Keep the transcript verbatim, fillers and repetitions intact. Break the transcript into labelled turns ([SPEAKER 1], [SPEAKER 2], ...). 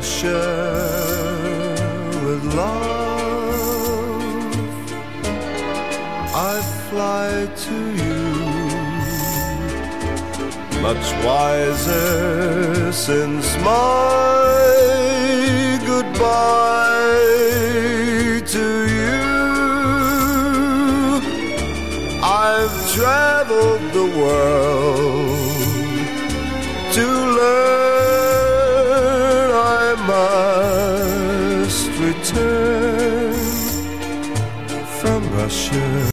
[SPEAKER 1] Russia with love. I fly to you, much wiser since my goodbye to you. I've traveled the world to learn I must return from Russia.